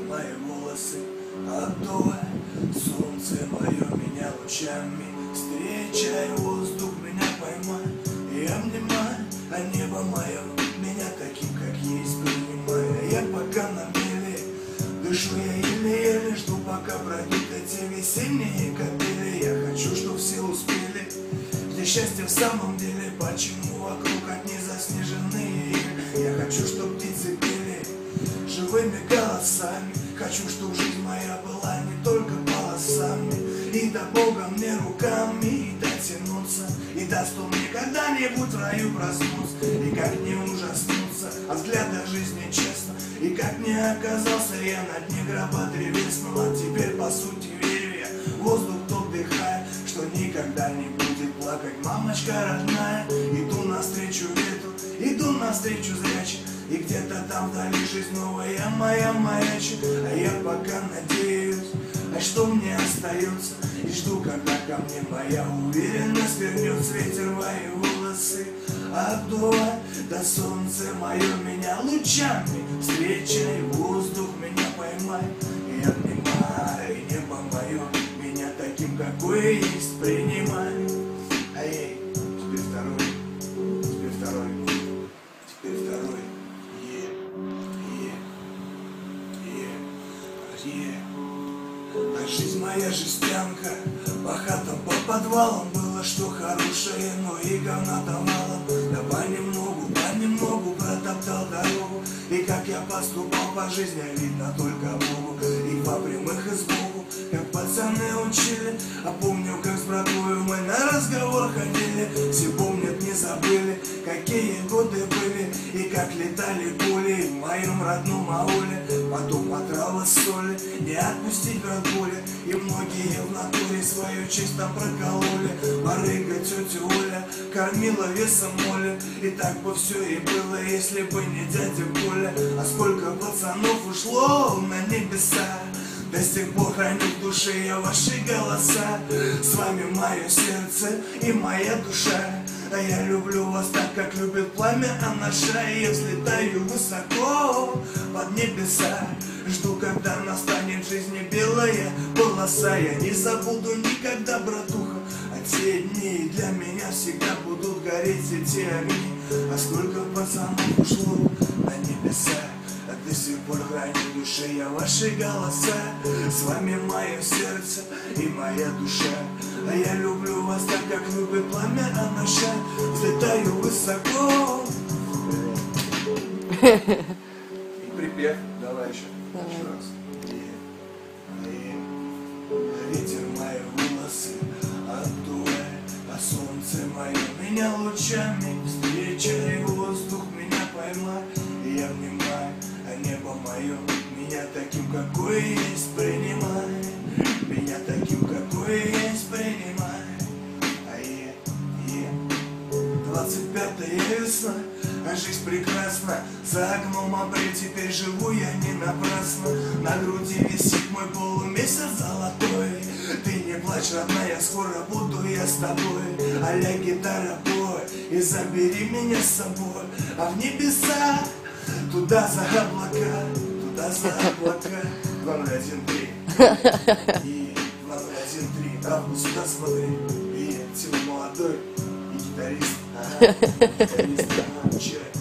мои волосы, обдувай солнце мое меня лучами. Встречай воздух, меня поймай и обнимай, а небо мое меня таким, как есть, принимай. Я пока на мели, дышу я еле-еле, жду, пока пройдут эти весенние капели. Я хочу, чтоб все успели, где счастье в самом деле, почему вокруг одни заснеженные ели. Я хочу, чтоб птицы пели живыми голосами, хочу, чтоб жизнь моя была не только полосами. И до Бога мне руками и дотянуться, и даст он мне когда-нибудь в раю проснуться. И как не ужаснуться от взгляда жизни честно, и как не оказался я на дне гроба древесного. А теперь по сути верю я, воздух тот дыхает, что никогда не будет плакать мамочка родная. Иду навстречу ветру, иду навстречу зрячим, и где-то там вдали жизнь новая моя маячит. А я пока надеюсь, а что мне остается, и жду, когда ко мне моя уверенность вернется. Ветер мои волосы обдувай, да солнце мое меня лучами встречай, воздух меня поймай и обнимай, и небо мое меня таким, какой есть, принимай. Эй, теперь второй, теперь второй, теперь второй. А жизнь моя жестянка, по хатам, по подвалам, было что хорошее, но и говна давала. Да понемногу протоптал дорогу, и как я поступал по жизни, видно только Богу. И по прямых и сбоку, как пацаны учили, а помню, как с братвою мы на разговор ходили. Все помнят, не забыли, какие годы были, и как летали пули в моем родном ауле. Потом отрава соли, не отпустить брат боли, и многие в натуре свою честь там прокололи. Барыга тетя Оля кормила весом моли, и так бы все и было, если бы не дядя Коля. А сколько пацанов ушло на небеса, до сих пор храню в душе я ваши голоса. С вами мое сердце и моя душа, а я люблю вас так, как любит пламя Анаша. И я взлетаю высоко под небеса, жду, когда настанет в жизни белая полоса. Я не забуду никогда, братуха, а те дни для меня всегда будут гореть эти огни. А сколько пацанов ушло на небеса, а до сих пор храню в душе я ваши голоса. С вами мое сердце и моя душа, а я люблю вас так, как любит пламя Анаша. Взлетаю высоко. И припев, давай еще раз. Ветер мои волосы обдувай, а солнце мое меня лучами встречай, воздух меня поймай и обнимай, а небо мое меня таким, какой есть, принимай. Меня таким, какой есть, принимай. 25-я весна, а жизнь прекрасна. За окном апрель, теперь живу я не напрасно. На груди висит мой полумесяц золотой. Ты не плачь, родная, скоро буду я с тобой. А-ля гитара пой и забери меня с собой. А в небеса, туда за облака, туда за облака. 2013 и 2013. Август, сюда смотри. И ты молодой, и гитарист. Гитарист, вчера.